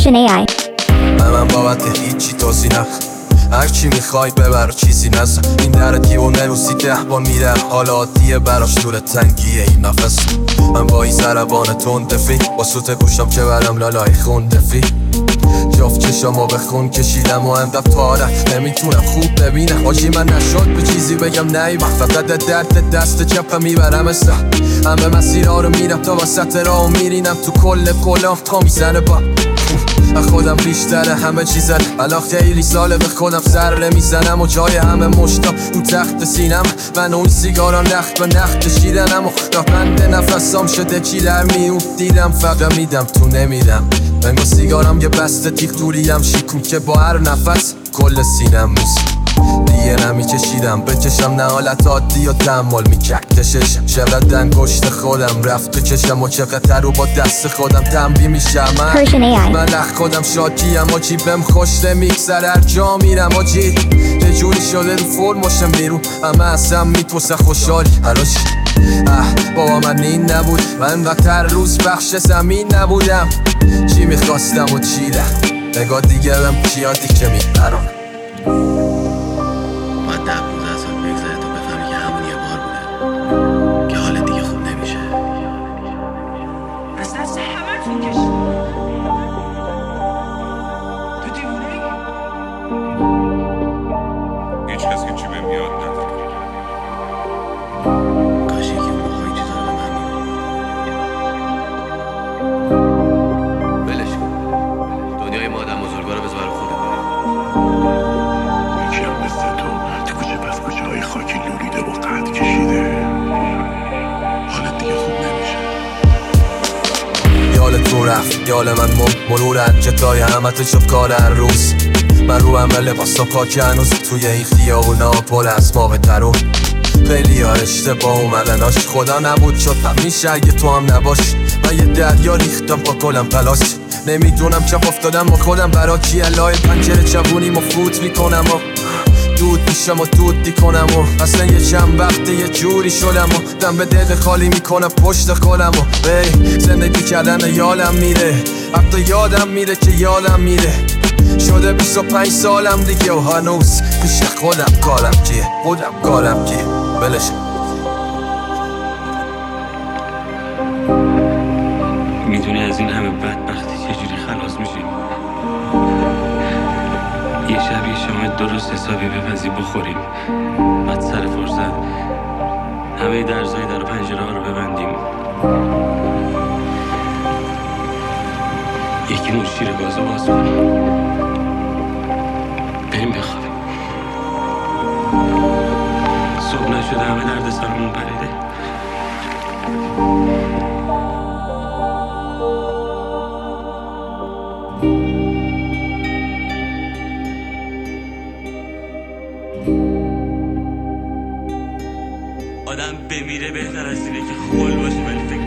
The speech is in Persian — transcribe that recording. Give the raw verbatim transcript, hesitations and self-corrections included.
Persian ای آی. من بابت هیچی توضیح نخ هر چی میخوای ببر چیزی نزن این در دیونه روزی ده با میره حالا عادیه براش دور تنگیه این نفس من با این زربان تندفی با سوت گوشم که برم لالای خوندفی جفت چشمو به خون کشیدم و اندف تارت نمیتونم خوب ببینم آجی من نشد به چیزی بگم نیمم فقط درد دست چپم میبرم استا همه مسیرها رو میرم تا وسط راه و میرینم تو کل کلام تا میزنه با خودم بیشتره همه چیزه الان خیلی ساله به خودم سر میزنم و جای همه مشتام تو تخت سینم من اون سیگارا نخت به نخت کشیدنم و راه بنده نفسام شده چیلر میوم دیدم فقط میدم تو نمیدم بنگو سیگارم یه بسته تیخ دوریم شیکون که با هر نفس کل سینم میسیم دیگه نمیکشیدم بکشم نه حالت عادی و تحمل میکردششم چقدر دنگشت خودم رفت تو چشم و چقدر رو با دست خودم تنبی میشم Persian ای آی. من لخ خودم شاکیم آجی بهم خوشته میگذر هر جا میرم آجی یه جوری شده رو فرماشم بیرون همه اصلا میپوسه خوشحالی هراش اه بابا من این نبود من وقت هر روز بخش زمین نبودم چی میخواستم و چی رفت نگاه دیگه بهم کیادی که میپرم باید ده پونزده سال بگذره تا بفهمی که همون یه بار بوده که حالت دیگه خوب نمیشه از دست همه تون کشید تو دیوونه ای؟ هیچ کس که چی بهم یاد نداره کاش یکی اون موقع این چیزا رو به من میگفت ولش کن دنیای ما آدم بزرگا رو بذار برای خودمون یکی هم مثل تو تو کوچه پس کوچه های خاکی لولیده و قد کشیده حالت دیگه خوب نمیشه یال تو رفت یال من مم مرورن جتای همه تو شب کار هر روز من رو همه لباسا پاک هنوز توی این خیابونا پر از ما به درون خیلی ها اشتباه اومدناش خدا نبود شد همیشه اگه تو هم نباش من یه دریا ریختم با کلم پلاش نمیدونم چپ افتادم با خودم برا کی الهی پنجره چبونیم و فوت میکنم و دود میشم و دود میکنم و اصلا یه چند وقته یه جوری شدم و دم به دل خالی میکنم پشت خودم و ای زندگی کردن یادم میره حتی یادم میره که یادم میره شده بیست و پنج سالم دیگه و هنوز پیش خودم کارم کیه خودم کارم کیه بلش میدونی از این همه بدبختی چجوری خلاص میشی؟ یه شب یه شام درست حسابی بپزی بخوریم بعد سر فرصت همه درزای در و پنجره ها رو ببندیم یکی نور شیر گازو باز کنیم بریم بخوابیم صبح نشده همه درد سرمون پریده آدم بمیره بهتر از اینه که خول باشه ولی فکر